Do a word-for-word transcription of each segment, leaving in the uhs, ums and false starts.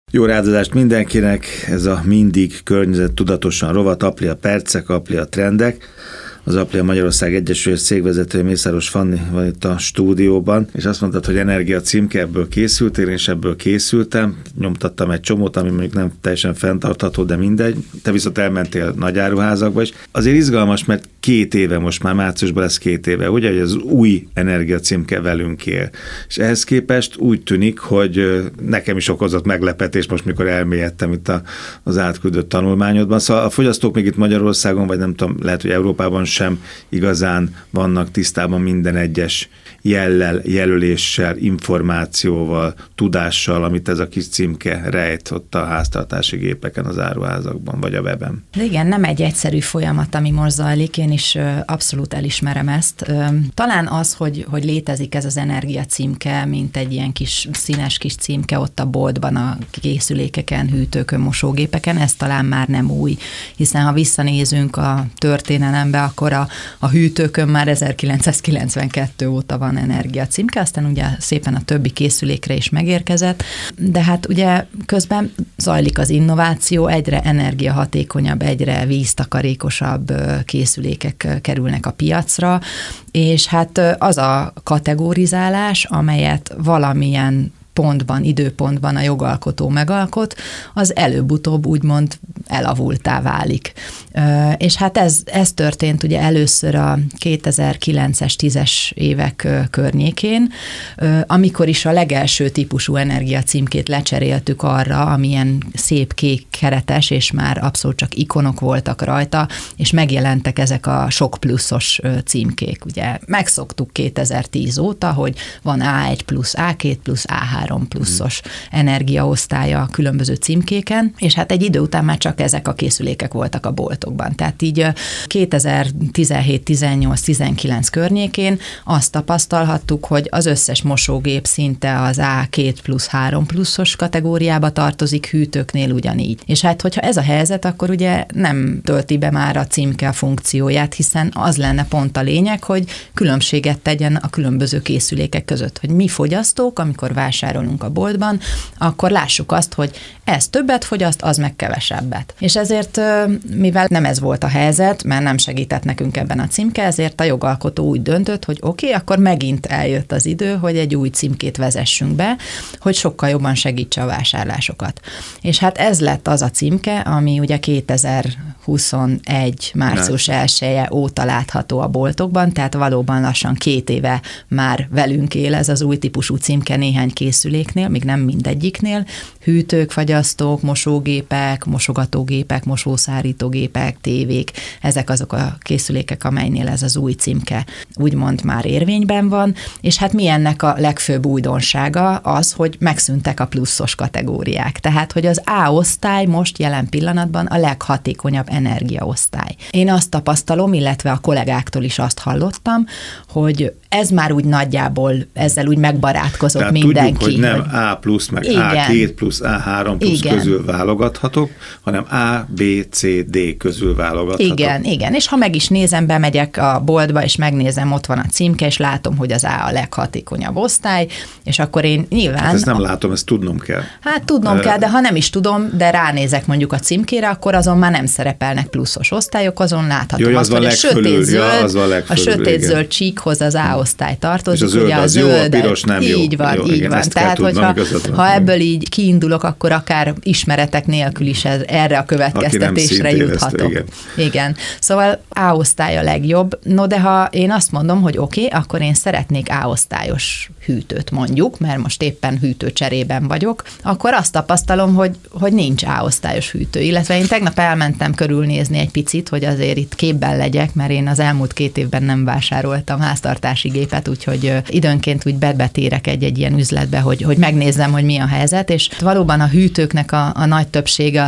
Jó ráadást mindenkinek, ez a mindig környezettudatosan rovat, Appli a percek, Appli a trendek. Az Appli a Magyarország Egyesület cégvezetője Mészáros Fanni van itt a stúdióban, és azt mondtad, hogy energia címke, ebből készültél, én is ebből készültem, nyomtattam egy csomót, ami mondjuk nem teljesen fenntartható, de mindegy. Te viszont elmentél nagy áruházakba is. Azért izgalmas, mert két éve, most már márciusban lesz két éve, ugye, hogy az új energia címke velünk él. És ehhez képest úgy tűnik, hogy nekem is okozott meglepetés most, mikor elmélyedtem itt a, az átküldött tanulmányodban. Szóval a fogyasztók még itt Magyarországon, vagy nem tudom, lehet, hogy Európában sem igazán vannak tisztában minden egyes jellel, jelöléssel, információval, tudással, amit ez a kis címke rejt ott a háztartási gépeken, az áruházakban, vagy a weben. De igen, nem egy egyszerű folyamat, ami most zajlik, én is abszolút elismerem ezt. Talán az, hogy, hogy létezik ez az energia címke, mint egy ilyen kis színes kis címke ott a boltban, a készülékeken, hűtőkön, mosógépeken, ez talán már nem új, hiszen ha visszanézünk a történelembe, akkor a, a hűtőkön már ezerkilencszázkilencvenkettő óta van energia címke, aztán ugye szépen a többi készülékre is megérkezett, de hát ugye közben zajlik az innováció, egyre energiahatékonyabb, egyre víztakarékosabb készülékek kerülnek a piacra, és hát az a kategorizálás, amelyet valamilyen pontban, időpontban a jogalkotó megalkot, az előbb-utóbb úgymond elavultá válik. És hát ez, ez történt ugye először a kétezer-kilences, tízes évek környékén, amikor is a legelső típusú energiacímkét lecseréltük arra, amilyen szép kék keretes, és már abszolút csak ikonok voltak rajta, és megjelentek ezek a sok pluszos címkék. Ugye megszoktuk kétezer-tíz óta, hogy van á egy plusz, á két plusz, á három pluszos energiaosztálya a különböző címkéken, és hát egy idő után már csak ezek a készülékek voltak a boltokban. Tehát így kétezer-tizenhét, tizennyolc, tizenkilenc környékén azt tapasztalhattuk, hogy az összes mosógép szinte az á két plusz három pluszos kategóriába tartozik, hűtőknél ugyanígy. És hát, hogyha ez a helyzet, akkor ugye nem tölti be már a címke a funkcióját, hiszen az lenne pont a lényeg, hogy különbséget tegyen a különböző készülékek között, hogy mi fogyasztók, amikor vásárolunk a boltban, akkor lássuk azt, hogy ez többet fogyaszt, az meg kevesebbet. És ezért, mivel nem ez volt a helyzet, mert nem segített nekünk ebben a címke, ezért a jogalkotó úgy döntött, hogy oké, okay, akkor megint eljött az idő, hogy egy új címkét vezessünk be, hogy sokkal jobban segítse a vásárlásokat. És hát ez lett az a címke, ami ugye kétezer-huszonegy március elseje óta látható a boltokban, tehát valóban lassan két éve már velünk él ez az új típusú címke néhány készüléknél, még nem mindegyiknél, hűtők, fagyasztók, mosógépek, mosogatógépek, mosószárítógépek, tévék, ezek azok a készülékek, amelynél ez az új címke úgymond már érvényben van, és hát mi ennek a legfőbb újdonsága az, hogy megszűntek a pluszos kategóriák, tehát hogy az A-osztály most jelen pillanatban a leghatékonyabb energiaosztály. Én azt tapasztalom, illetve a kollégáktól is azt hallottam, hogy ez már úgy nagyjából ezzel úgy megbarátkozott tehát mindenki. Tudjuk, hogy nem A plusz, meg igen. á két plusz, á három plusz igen. közül válogathatok, hanem A, B, C, D közül válogathatok. Igen, igen, és ha meg is nézem, bemegyek a boltba, és megnézem, ott van a címke, és látom, hogy az A a leghatékonyabb osztály, és akkor én nyilván... Hát ezt nem látom, ezt tudnom kell. Hát tudnom uh, kell, de ha nem is tudom, de ránézek mondjuk a címkére, akkor azon már nem szerepelnek pluszos osztályok, azon láthatom jó, azt, az hogy a sötét-zöld, ja, a sötét-zöld csíkhoz az A-osztály tartozik, és a zöld ugye a az zöld, jó, a piros nem jó. Így van, jó, így igen, van. Tehát, hogyha ha ebből így kiindulok, akkor akár ismeretek nélkül is ez, erre a következtetésre juthatok. Igen. igen. Szóval A-osztály a legjobb. No, de ha én azt mondom, hogy oké, okay, akkor én szeretnék A-osztályos hűtőt mondjuk, mert most éppen hűtőcserében vagyok, akkor azt tapasztalom, hogy, hogy nincs A-osztályos hűtő. Illetve én tegnap elmentem körülnézni egy picit, hogy azért itt képben legyek, mert én az elmúlt két évben nem vásároltam háztartási gépet, úgyhogy időnként úgy bebetérek egy-egy ilyen üzletbe, hogy, hogy megnézzem, hogy mi a helyzet, és valóban a hűtőknek a, a nagy többsége az D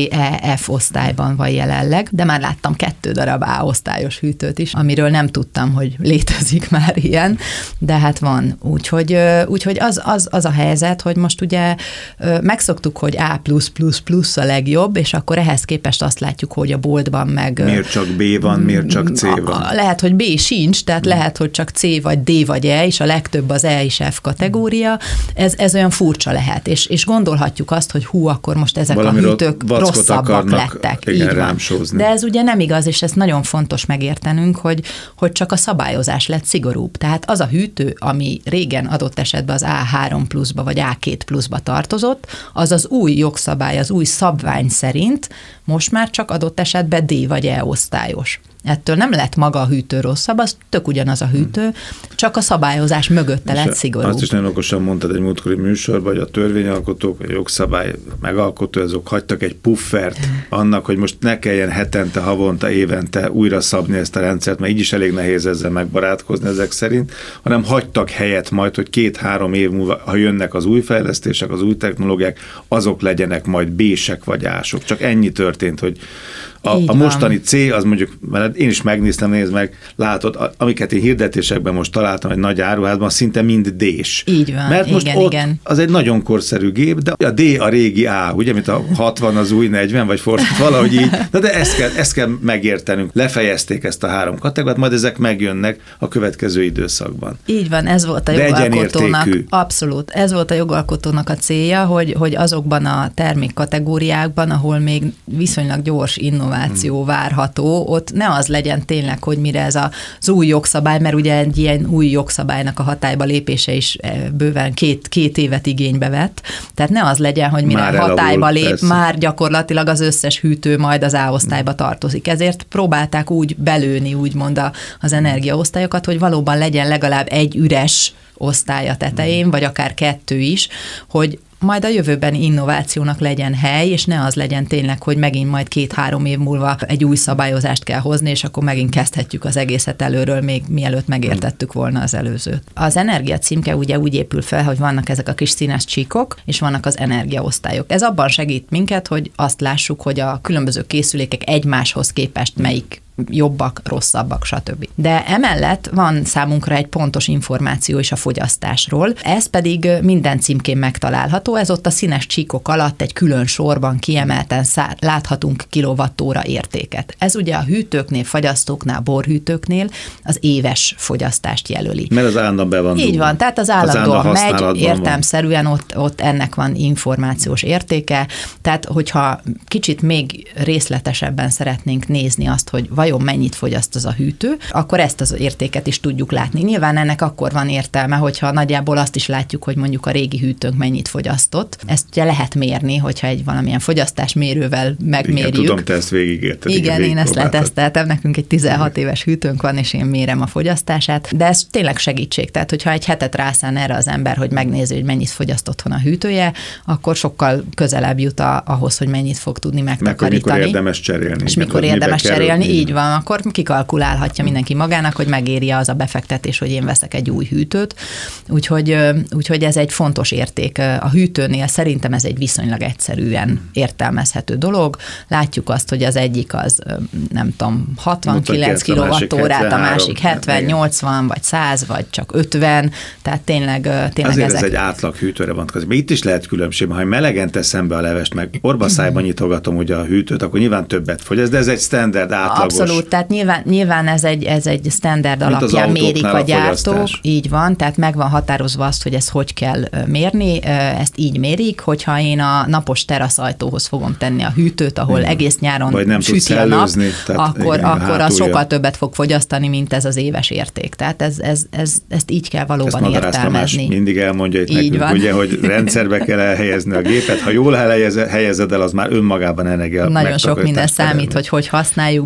E, F osztályban van jelenleg, de már láttam kettő darab A osztályos hűtőt is, amiről nem tudtam, hogy létezik már ilyen, de hát van. Úgyhogy, úgyhogy az, az, az a helyzet, hogy most ugye megszoktuk, hogy A plusz plusz plusz a legjobb, és akkor ehhez képest azt látjuk, hogy a boltban meg... Miért csak B van, miért csak C van? Lehet, hogy B sincs, tehát lehet, hogy csak C vagy D vagy E, és a legtöbb az E és F kategória. Ez, ez olyan furcsa lehet, és, és gondolhatjuk azt, hogy hú, akkor most ezek Valamiről a hűtők rosszabbak lettek. Igen, így van. De ez ugye nem igaz, és ezt nagyon fontos megértenünk, hogy, hogy csak a szabályozás lett szigorúbb. Tehát az a hűtő, ami régen adott esetben az A három pluszba vagy A két pluszba tartozott, az az új jogszabály, az új szabvány szerint most már csak adott esetben D vagy E osztályos. Ettől nem lett maga a hűtő rosszabb, az tök ugyanaz a hűtő, csak a szabályozás mögötte lett szigorú. Azt is nagyon okosan mondtad egy múltkori műsorban, hogy a törvényalkotók, a jogszabály megalkotó, azok hagytak egy puffert annak, hogy most ne kelljen hetente, havonta, évente újra szabni ezt a rendszert, mert így is elég nehéz ezzel megbarátkozni ezek szerint, hanem hagytak helyet majd, hogy két-három év múlva, ha jönnek az új fejlesztések, az új technológiák, azok legyenek majd B-sek vagy A-sok. Csak ennyi történt, hogy A, a mostani C, az mondjuk, mert én is megnéztem, nézd meg, látod, amiket én hirdetésekben most találtam egy nagy áruházban, szinte mind D-s. Így van, mert most igen, ott igen. Az egy nagyon korszerű gép, de a D a régi A, ugye, mint a hatvan az új negyven, vagy fordít, valahogy így. Na de ezt kell, ezt kell megértenünk. Lefejezték ezt a három kategóriát, majd ezek megjönnek a következő időszakban. Így van, ez volt a de jogalkotónak. Abszolút. Ez volt a jogalkotónak a célja, hogy, hogy azokban a termékkategóriákban, ahol még viszonylag gyors innováció hmm. várható, ott ne az legyen tényleg, hogy mire ez az új jogszabály, mert ugye egy ilyen új jogszabálynak a hatályba lépése is bőven két, két évet igénybe vett. Tehát ne az legyen, hogy mire már hatályba lép, persze. Már gyakorlatilag az összes hűtő majd az A-osztályba tartozik. Ezért próbálták úgy belőni, úgymond az energiaosztályokat, hogy valóban legyen legalább egy üres osztály a tetején, vagy akár kettő is, hogy majd a jövőben innovációnak legyen hely, és ne az legyen tényleg, hogy megint majd két-három év múlva egy új szabályozást kell hozni, és akkor megint kezdhetjük az egészet előről, még mielőtt megértettük volna az előzőt. Az energia címke ugye úgy épül fel, hogy vannak ezek a kis színes csíkok, és vannak az energiaosztályok. Ez abban segít minket, hogy azt lássuk, hogy a különböző készülékek egymáshoz képest melyik jobbak, rosszabbak, stb. De emellett van számunkra egy pontos információ is a fogyasztásról, ez pedig minden címkén megtalálható, ez ott a színes csíkok alatt egy külön sorban kiemelten szá- láthatunk kilowattóra értéket. Ez ugye a hűtőknél, fagyasztóknál, borhűtőknél az éves fogyasztást jelöli. Mert az állandóan be van. Így van, tehát az állandóan megy, értelemszerűen ott, ott ennek van információs értéke, tehát hogyha kicsit még részletesebben szeretnénk nézni azt, hogy vajon mennyit fogyaszt az a hűtő, akkor ezt az értéket is tudjuk látni. Nyilván ennek akkor van értelme, hogyha nagyjából azt is látjuk, hogy mondjuk a régi hűtőnk mennyit fogyasztott. Ezt ugye lehet mérni, hogyha egy valamilyen fogyasztásmérővel megmérjük. Igen, tudom, te ezt végigérted. Igen, én ezt leteszteltem, nekünk egy tizenhat éves hűtőnk van, és én mérem a fogyasztását, de ez tényleg segítség. Tehát, hogyha egy hetet rászán erre az ember, hogy megnézi, hogy mennyit fogyaszt otthon a hűtője, akkor sokkal közelebb jut a, ahhoz, hogy mennyit fog tudni megtakarítani. Meg, mikor érdemes cserélni. És mikor érdemes cserélni, így van, akkor kikalkulálhatja mindenki magának, hogy megéri az a befektetés, hogy én veszek egy új hűtőt. Úgyhogy, úgyhogy ez egy fontos érték. A hűtőnél szerintem ez egy viszonylag egyszerűen értelmezhető dolog. Látjuk azt, hogy az egyik az, nem tudom, hatvankilenc kilowattórát, a másik hetven, nyolcvan, vagy száz, vagy csak ötven, tehát tényleg, tényleg azért ezek. Ez egy átlag hűtőre van. Itt is lehet különbség, ha melegen teszem be a levest, meg orbaszájban nyitogatom ugye a hűtőt, akkor nyilván többet fogyaszt, de ez egy standard átlagos. Abszolút, tehát nyilván, nyilván ez egy, ez egy standard alapján mérik a gyártók, így van, tehát meg van határozva azt, hogy ezt hogy kell mérni, ezt így mérik, hogyha én a napos teraszajtóhoz fogom tenni a hűtőt, ahol igen. egész nyáron süti a nap, akkor, igen, akkor az sokkal többet fog fogyasztani, mint ez az éves érték. Tehát ez, ez, ez, ezt így kell valóban ezt értelmezni. Mindig elmondja itt nekünk, van. Ugye, hogy rendszerbe kell elhelyezni a gépet, ha jól helyezed el, az már önmagában energia. Nagyon sok minden számít, hogy hogy használjuk, berakjuk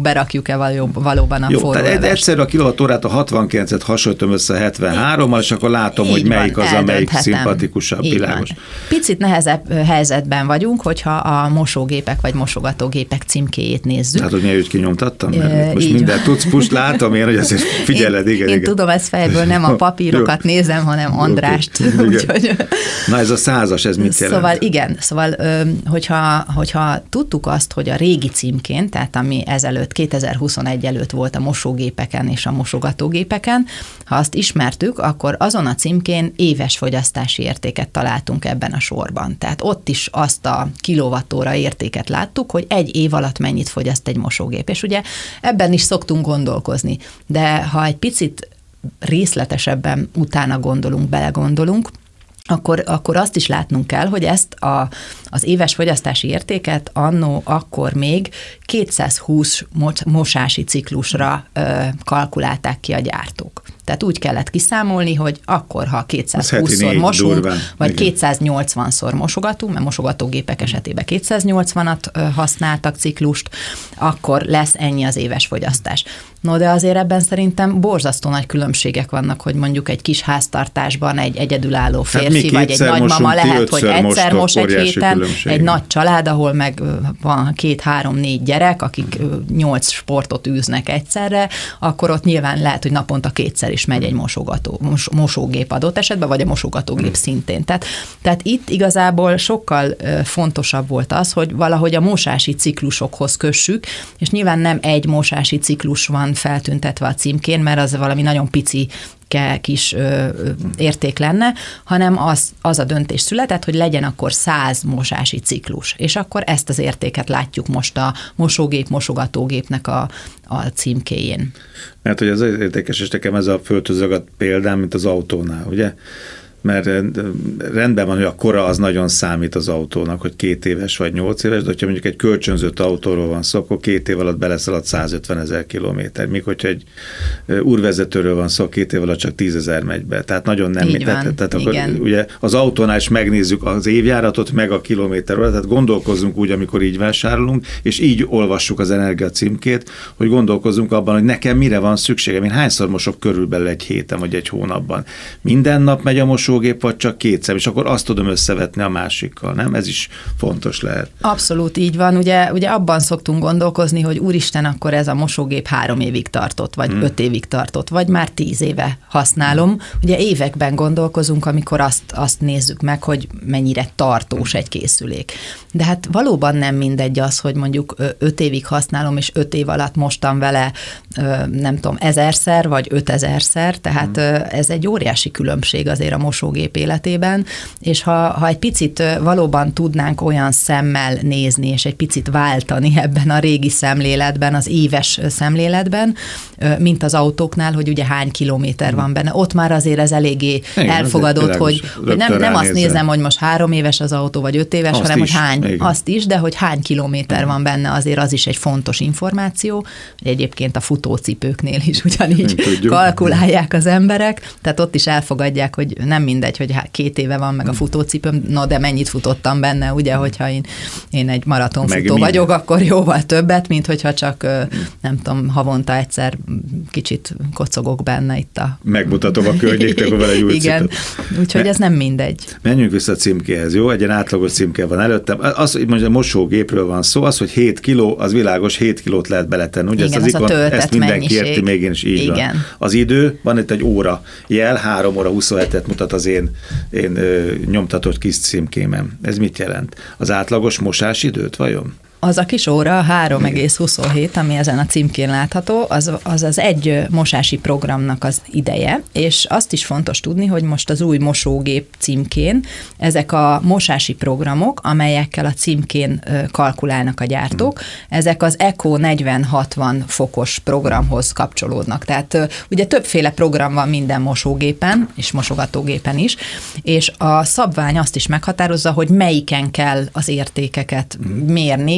tartjuk-e való, valóban a Jó, forró tehát levest. egyszerűen a kilowattórát a hatvankilencet hasonlítom össze a hetvenhárommal, és akkor látom, Így hogy melyik van, az, amelyik eldönthetem. szimpatikusabb, Így világos. van. Picit nehezebb helyzetben vagyunk, hogyha a mosógépek vagy mosogatógépek címkéjét nézzük. Hát, hogy mi őt kinyomtattam? Mert E, most mindent tudsz, pust látom én, hogy azért figyeled, én, igen, én igen. tudom ezt fejből, nem a papírokat nézem, hanem Andrást. Okay. Úgyhogy... Na ez a százas, ez mit jelent? Szóval igen, szóval hogyha, hogyha tudtuk azt, hogy a régi címkén, tehát ami ezelőtt, kétezer-huszonegy előtt volt a mosógépeken és a mosogatógépeken, ha azt ismertük, akkor azon a címkén éves fogyasztási értéket találtunk ebben a sorban. Tehát ott is azt a kilovattóra értéket láttuk, hogy egy év alatt mennyit fogyaszt egy mosógép. És ugye ebben is szoktunk gondolkozni. De ha egy picit részletesebben utána gondolunk, belegondolunk, Akkor, akkor azt is látnunk kell, hogy ezt a, az éves fogyasztási értéket annó akkor még kétszázhúsz mosási ciklusra ö, kalkulálták ki a gyártók. Tehát úgy kellett kiszámolni, hogy akkor, ha kétszázhúszszor mosunk, durván, vagy igen. kétszáznyolcvanszor mosogatunk, mert mosogatógépek esetében kétszáznyolcvanat használtak ciklust, akkor lesz ennyi az éves fogyasztás. No, de azért ebben szerintem borzasztó nagy különbségek vannak, hogy mondjuk egy kis háztartásban egy egyedülálló férfi, vagy egy nagymama lehet, hogy egyszer mos egy héten, különbség. Egy nagy család, ahol meg van két, három, négy gyerek, akik nyolc sportot űznek egyszerre, akkor ott nyilván lehet, hogy naponta kétszer is megy egy mosogató, mos, mosógép adott esetben, vagy a mosogatógép hmm. szintén. Tehát, tehát itt igazából sokkal fontosabb volt az, hogy valahogy a mosási ciklusokhoz kössük, és nyilván nem egy mosási ciklus van feltüntetve a címkén, mert az valami nagyon pici kis ö, érték lenne, hanem az, az a döntés született, hogy legyen akkor száz mosási ciklus, és akkor ezt az értéket látjuk most a mosógép, mosogatógépnek a, a címkéjén. Mert hogy az értékes, és nekem ez a föltözögat példám, mint az autónál, ugye? Mert rendben van, hogy a kora az nagyon számít az autónak, hogy két éves vagy nyolc éves, de hogyha mondjuk egy kölcsönzött autóról van szó, akkor két év alatt beleszaladt százötvenezer kilométer. Míg hogyha egy úrvezetőről van szó, két év alatt csak tízezer megy be. Tehát nagyon nem. Így tehát, van, tehát akkor ugye az autónál is megnézzük az évjáratot, meg a kilométerről, tehát gondolkozzunk úgy, amikor így vásárolunk, és így olvassuk az energia címkét, hogy gondolkozzunk abban, hogy nekem mire van szükségem. Én hányszor mosok körülbelül egy héten, vagy egy hónapban. Minden nap megy a mosógép, vagy csak kétszer, és akkor azt tudom összevetni a másikkal, nem? Ez is fontos lehet. Abszolút így van. Ugye, ugye abban szoktunk gondolkozni, hogy úristen, akkor ez a mosógép három évig tartott, vagy hmm. öt évig tartott, vagy már tíz éve használom. Hmm. Ugye években gondolkozunk, amikor azt, azt nézzük meg, hogy mennyire tartós egy készülék. De hát valóban nem mindegy az, hogy mondjuk öt évig használom, és öt év alatt mostam vele, nem tudom, ezerszer, vagy ötezerszer, tehát hmm. ez egy óriási különbség azért a mosógép életében, és ha, ha egy picit valóban tudnánk olyan szemmel nézni, és egy picit váltani ebben a régi szemléletben, az éves szemléletben, mint az autóknál, hogy ugye hány kilométer van benne. Ott már azért ez eléggé igen, elfogadott, hogy, hogy nem, nem azt nézem, hogy most három éves az autó, vagy öt éves, azt hanem is, hogy hány, igen. azt is, de hogy hány kilométer igen. van benne, azért az is egy fontos információ. Egyébként a futócipőknél is ugyanígy kalkulálják az emberek, tehát ott is elfogadják, hogy nem mindegy, hogy két éve van meg a futócipőm, no de mennyit futottam benne, ugye, hogyha én, én egy maratonfutó meg vagyok, akkor jóval többet, mint hogyha csak nem tudom, havonta egyszer kicsit kocogok benne itt a... Megmutatom a környéknek, akkor vele gyújtszítom. Igen, úgyhogy ez nem mindegy. Menjünk vissza a címkéhez, jó? Egy átlagos címke van előttem. Az, hogy mondja, a mosógépről van szó, az, hogy hét kiló, az világos, hét kilót lehet beletenni. Ugye igen, ezt, az az ikon, a ezt mindenki mennyiség. Érti, még én is így igen. van. Az idő, van itt egy óra jel, három óra huszonhetet mutat az én, én ö, nyomtatott kis címkémem. Ez mit jelent? Az átlagos mosásidőt vajon? Az a kis óra, három egész huszonhét, ami ezen a címkén látható, az, az az egy mosási programnak az ideje, és azt is fontos tudni, hogy most az új mosógép címkén ezek a mosási programok, amelyekkel a címkén kalkulálnak a gyártók, ezek az Eco negyven hatvan fokos programhoz kapcsolódnak. Tehát ugye többféle program van minden mosógépen, és mosogatógépen is, és a szabvány azt is meghatározza, hogy melyiken kell az értékeket mérni,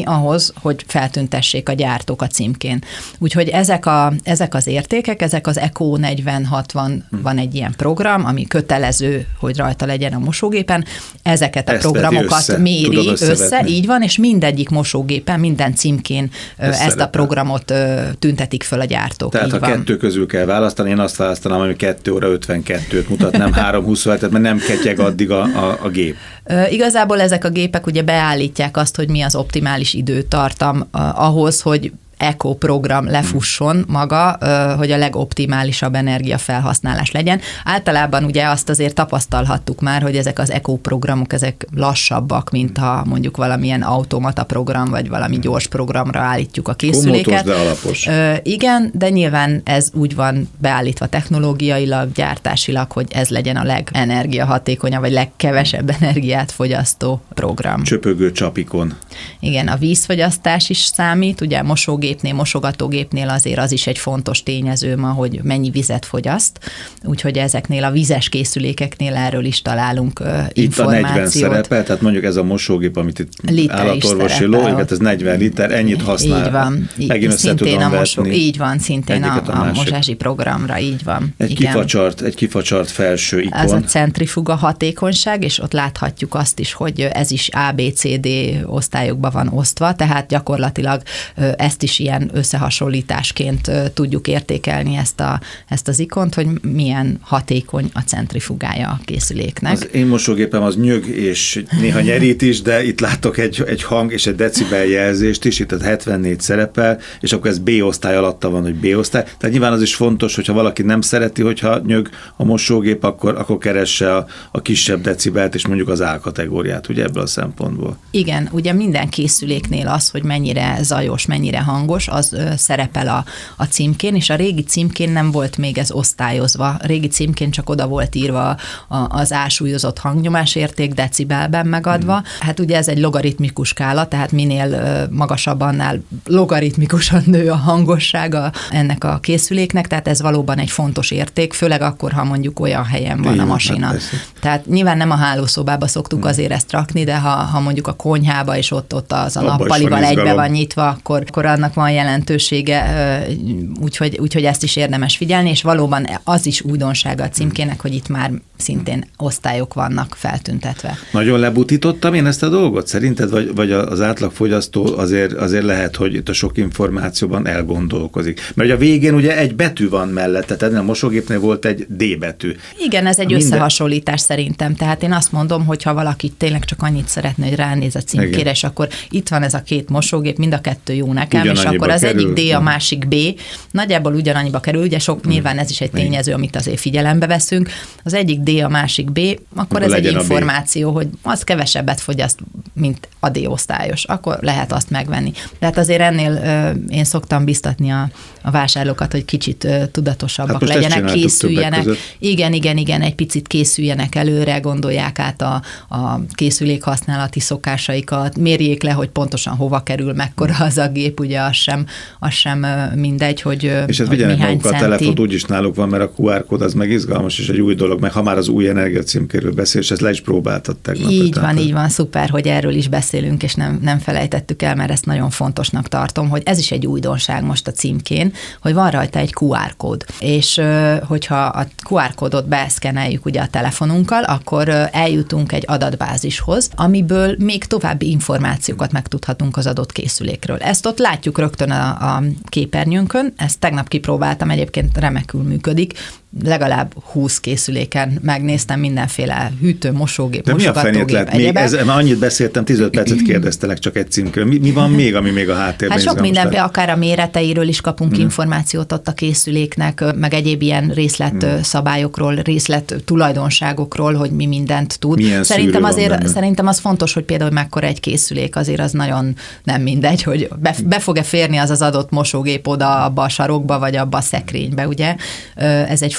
ahhoz, hogy feltüntessék a gyártók a címkén. Úgyhogy ezek, a, ezek az értékek, ezek az Eco negyven hatvan hmm. van egy ilyen program, ami kötelező, hogy rajta legyen a mosógépen. Ezeket a Ezt programokat össze. méri össze, így van, és mindegyik mosógépen, minden címkén Ez ezt szerepel. a programot tüntetik föl a gyártók. Tehát így ha van. kettő közül kell választani, én azt választanám, ami kettő óra ötvenkettőt mutat, nem három huszonhetet, mert nem ketyeg addig a, a, a gép. Igazából ezek a gépek ugye beállítják azt, hogy mi az optimális időtartam ahhoz, hogy Eco program lefusson maga, hogy a legoptimálisabb energiafelhasználás legyen. Általában ugye azt azért tapasztalhattuk már, hogy ezek az Eco programok, ezek lassabbak, mint ha mondjuk valamilyen automata program, vagy valami gyors programra állítjuk a készüléket. Komotos, de alapos. Igen, de nyilván ez úgy van beállítva technológiailag, gyártásilag, hogy ez legyen a legenergiahatékonyabb, vagy legkevesebb energiát fogyasztó program. Csöpögő csapikon. Igen, a vízfogyasztás is számít, ugye a mosógép gépnél, mosogatógépnél azért az is egy fontos tényező ma, hogy mennyi vizet fogyaszt, úgyhogy ezeknél a vízes készülékeknél erről is találunk uh, információt. Itt a negyven szerepel, tehát mondjuk ez a mosógép, amit itt liter állatorvosi lóikat, ez negyven liter, ennyit használ. Így van. Megint össze tudom a mosó, vetni. Így van, szintén a, a, a mosási programra, így van. Egy Igen. kifacsart, egy kifacsart felső ikon. Ez a centrifuga hatékonyság, és ott láthatjuk azt is, hogy ez is A, B, C, D osztályokba van osztva, tehát gyakorlatilag ezt is ilyen összehasonlításként tudjuk értékelni ezt, a, ezt az ikont, hogy milyen hatékony a centrifugája a készüléknek. Az én mosógépem az nyög, és néha nyerít is, de itt látok egy, egy hang és egy decibel jelzést is, itt a hetvennégy szerepel, és akkor ez B-osztály alatta van, hogy B-osztály. Tehát nyilván az is fontos, hogyha valaki nem szereti, hogyha nyög a mosógép, akkor, akkor keresse a, a kisebb decibelt, és mondjuk az A kategóriát, ugye ebből a szempontból. Igen, ugye minden készüléknél az, hogy mennyire zajos, mennyire hangos, az ö, szerepel a, a címkén, és a régi címkén nem volt még ez osztályozva. A régi címkén csak oda volt írva a, az ásúlyozott hangnyomás érték decibelben megadva. Hmm. Hát ugye ez egy logaritmikus skála, tehát minél ö, magasabb, annál logaritmikusan nő a hangossága ennek a készüléknek, tehát ez valóban egy fontos érték, főleg akkor, ha mondjuk olyan helyen van Én, a masina. Hát tehát nyilván nem a hálószobába szoktuk hmm. azért ezt rakni, de ha, ha mondjuk a konyhába, és ott, ott az a nappalival egybe van nyitva, akkor, akkor annak van jelentősége, úgyhogy, úgyhogy ezt is érdemes figyelni, és valóban az is újdonsága a címkének, hogy itt már szintén osztályok vannak feltüntetve. Nagyon lebutítottam én ezt a dolgot szerinted, vagy, vagy az átlagfogyasztó azért, azért lehet, hogy itt a sok információban elgondolkozik. Mert a végén ugye egy betű van mellette, tehát a mosógépnél volt egy D betű. Igen, ez egy Minden... összehasonlítás szerintem, tehát én azt mondom, hogy ha valaki tényleg csak annyit szeretne, hogy ránéz a címkére, és akkor itt van ez a két mosógép, mind a kettő jó nekem, és akkor az kerül. Egyik D, a másik B, nagyjából ugyanannyiba kerül, ugye sok, hmm. nyilván ez is egy tényező, amit azért figyelembe veszünk, az egyik D, a másik B, akkor, akkor ez egy információ, hogy az kevesebbet fogyaszt, mint a D osztályos, akkor lehet azt megvenni. Tehát azért ennél ö, én szoktam biztatni a, a vásárlókat, hogy kicsit ö, tudatosabbak hát legyenek, készüljenek. Igen, igen, igen, egy picit készüljenek előre, gondolják át a, a készülék használati szokásaikat, mérjék le, hogy pontosan hova kerül, mekkora az a gép, ugye az sem, az sem mindegy, hogy és ez vigyenek magukkal a telefont, úgyis náluk van, mert a kú ár kód az meg izgalmas, és egy új dolog, meg ha már az új energiacímkéről beszél, és ezt le is próbáltad tegnap. Így van, így van, szuper, hogy erről is beszélünk, és nem, nem felejtettük el, mert ezt nagyon fontosnak tartom, hogy ez is egy újdonság most a címkén, hogy van rajta egy kú ár kód, és hogyha a kú ár kódot beszkeneljük ugye a telefonunkkal, akkor eljutunk egy adatbázishoz, amiből még további információkat megtudhatunk az adott készülékről. Ezt ott látjuk rögtön a, a képernyőnkön, ezt tegnap kipróbáltam, egyébként remekül működik, legalább húsz készüléken megnéztem mindenféle hűtő, mosógép, de mosogatógép, mi a fenét lett? Ez, annyit beszéltem, tizenöt percet kérdeztelek csak egy címkről. Mi, mi van még, ami még a háttérben? Hát sok mindenben, akár a méreteiről is kapunk hmm. információt ott a készüléknek, meg egyéb ilyen részlet hmm. szabályokról, részlet tulajdonságokról, hogy mi mindent tud. Milyen szerintem azért, szerintem az fontos, hogy például mekkora egy készülék, azért az nagyon nem mindegy, hogy be, be fog-e férni az az adott mosógép oda abba a sarokba, vagy abba a szekrénybe, ugye? Ez egy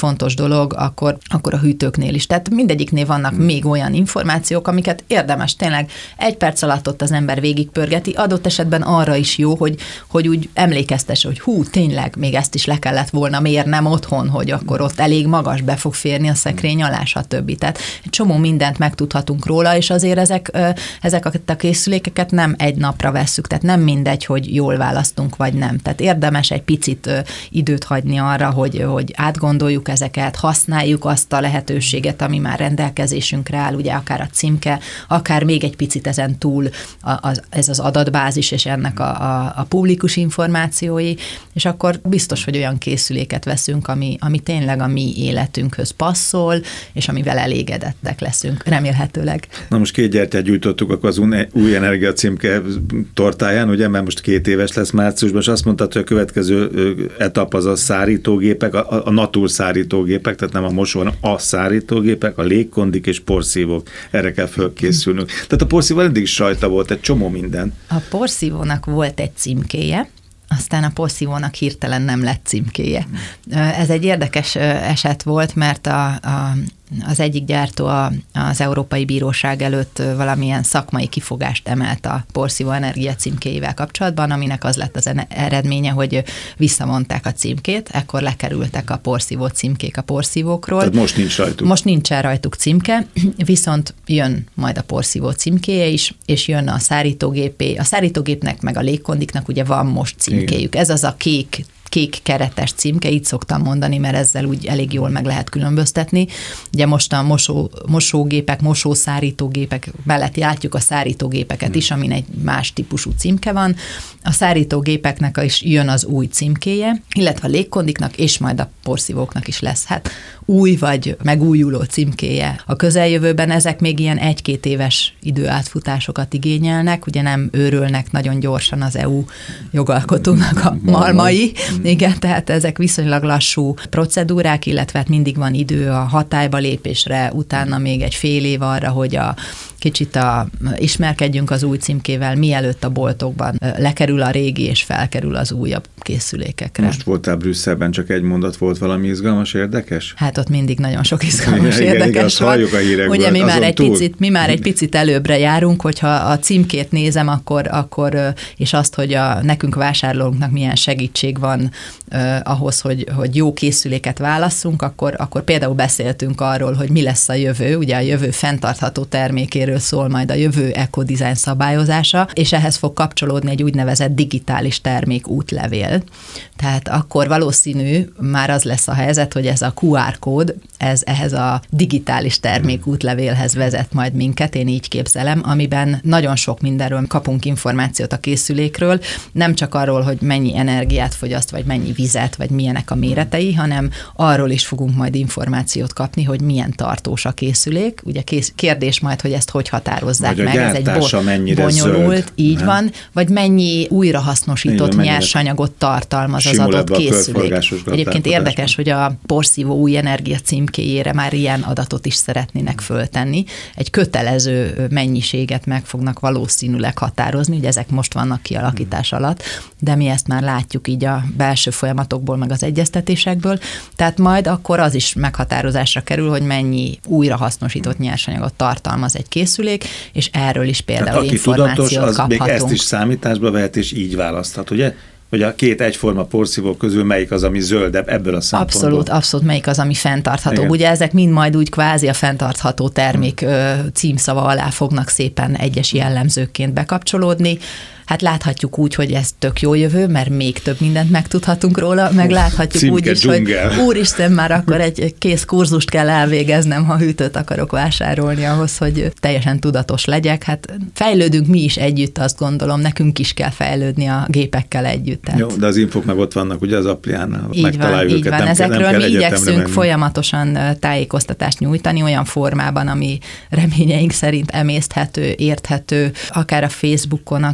fontos dolog, akkor, akkor a hűtőknél is. Tehát mindegyiknél vannak hmm. még olyan információk, amiket érdemes tényleg egy perc alatt ott az ember végigpörgeti, adott esetben arra is jó, hogy, hogy úgy emlékeztesse, hogy hú, tényleg még ezt is le kellett volna mérnem otthon, hogy akkor ott elég magas be fog férni a szekrény alá, stb. Tehát egy csomó mindent megtudhatunk róla, és azért ezek, ezek a készülékeket nem egy napra vesszük, tehát nem mindegy, hogy jól választunk, vagy nem. Tehát érdemes egy picit időt hagyni arra, hogy, hogy átgondoljuk ezeket, használjuk azt a lehetőséget, ami már rendelkezésünkre áll, ugye akár a címke, akár még egy picit ezen túl az, ez az adatbázis, és ennek a, a, a publikus információi, és akkor biztos, hogy olyan készüléket veszünk, ami, ami tényleg a mi életünkhöz passzol, és amivel elégedettek leszünk, remélhetőleg. Na most két gyertyát gyújtottuk akkor az új energia címke tortáján, ugye, mert most két éves lesz márciusban, és azt mondtad, hogy a következő etap az a szárítógépek, a, a natur szárítógépek, tehát nem a mosó, hanem a szárítógépek, a légkondik és porszívók. Erre kell fölkészülnünk. Tehát a porszívó eddig is rajta volt egy csomó minden. A porszívónak volt egy címkéje, aztán a porszívónak hirtelen nem lett címkéje. Ez egy érdekes eset volt, mert a, a az egyik gyártó a, az Európai Bíróság előtt valamilyen szakmai kifogást emelt a porszívó energia címkéjével kapcsolatban, aminek az lett az eredménye, hogy visszavonták a címkét, ekkor lekerültek a porszívó címkék a porszívókról. Tehát most nincs rajtuk. Most nincsen rajtuk címke, viszont jön majd a porszívó címkéje is, és jön a szárítógépé. A szárítógépnek meg a légkondiknak ugye van most címkéjük. Ez az a kék kék keretes címke, így szoktam mondani, mert ezzel úgy elég jól meg lehet különböztetni. Ugye most a mosó, mosógépek, mosószárítógépek mellett látjuk a szárítógépeket is, amin egy más típusú címke van. A szárítógépeknek is jön az új címkéje, illetve a légkondiknak és majd a porszívóknak is lesz hát új vagy megújuló címkéje. A közeljövőben ezek még ilyen egy-két éves időátfutásokat igényelnek, ugye nem őrölnek nagyon gyorsan az é u jogalkotónak a malmai. Igen, tehát ezek viszonylag lassú procedúrák, illetve hát mindig van idő a hatályba lépésre, utána még egy fél év arra, hogy a kicsit a, ismerkedjünk az új címkével, mielőtt a boltokban lekerül a régi és felkerül az újabb készülékekre. Most voltál Brüsszelben, csak egy mondat volt, valami izgalmas, érdekes? Hát ott mindig nagyon sok izgalmas, igen, érdekes igen, van. Halljuk a hírekből, ugye mi már, egy túl. picit, mi már egy picit előbbre járunk, hogyha a címkét nézem, akkor, akkor és azt, hogy a nekünk vásárlóknak milyen segítség van eh, ahhoz, hogy, hogy jó készüléket válasszunk, akkor, akkor például beszéltünk arról, hogy mi lesz a jövő, ugye a jövő fenntartható termékéről szól majd a jövő ekodizájn szabályozása, és ehhez fog kapcsolódni egy úgynevezett digitális termék útlevél. Tehát akkor valószínű már az lesz a helyzet, hogy ez a kú er kód, ez ehhez a digitális termék útlevélhez vezet majd minket, én így képzelem, amiben nagyon sok mindenről kapunk információt a készülékről, nem csak arról, hogy mennyi energiát fogyaszt, vagy mennyi vizet, vagy milyenek a méretei, hanem arról is fogunk majd információt kapni, hogy milyen tartós a készülék. Ugye kész, kérdés majd, hogy ezt hogy határozzák vagy meg. Ez egy bo- bonyolult, zöld, így nem? Van, vagy mennyi újrahasznosított igen, nyersanyagot tartalmaz az adott készülék. Egyébként érdekes, hogy a porszívó új energia címkéjére már ilyen adatot is szeretnének föltenni. Egy kötelező mennyiséget meg fognak valószínűleg határozni, ugye ezek most vannak kialakítás alatt, de mi ezt már látjuk így a belső folyamatokból, meg az egyeztetésekből, tehát majd akkor az is meghatározásra kerül, hogy mennyi újrahasznosított nyersanyagot tartalmaz egy készülék, és erről is például tehát, információt tudatos, az kaphatunk. Még ezt is számításba vehet, és így választhat, ugye? Hogy a két egyforma porszívó közül melyik az, ami zöldebb ebből a szempontból? Abszolút, abszolút melyik az, ami fenntartható. Igen. Ugye ezek mind majd úgy kvázi a fenntartható termék hmm. címszava alá fognak szépen egyes jellemzőkként bekapcsolódni. Hát láthatjuk úgy, hogy ez tök jó jövő, mert még több mindent megtudhatunk róla, meg láthatjuk Címke úgy is, dzsungel. Hogy úristen, már akkor egy kész kurzust kell elvégeznem, ha hűtőt akarok vásárolni ahhoz, hogy teljesen tudatos legyek. Hát fejlődünk mi is együtt, azt gondolom, nekünk is kell fejlődni a gépekkel együtt. Tehát... Jó, de az infok meg ott vannak, ugye az appliánál, így megtaláljuk van, őket. Így van, nem ezekről kell, nem mi igyekszünk menni. folyamatosan tájékoztatást nyújtani olyan formában, ami reményeink szerint emészthető, érthető, akár a Facebookon, akár az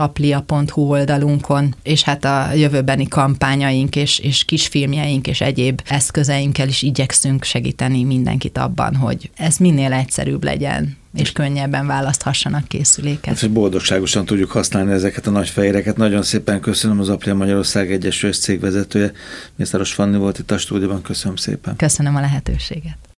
aplia pont hu oldalunkon, és hát a jövőbeni kampányaink és, és kisfilmjeink és egyéb eszközeinkkel is igyekszünk segíteni mindenkit abban, hogy ez minél egyszerűbb legyen, és könnyebben választhassanak készüléket. Hát, hogy boldogságosan tudjuk használni ezeket a nagy fejéreket. Nagyon szépen köszönöm, az Aplia Magyarország Egyesület cégvezetője, Mészáros Fanni volt itt a stúdióban. Köszönöm szépen. Köszönöm a lehetőséget.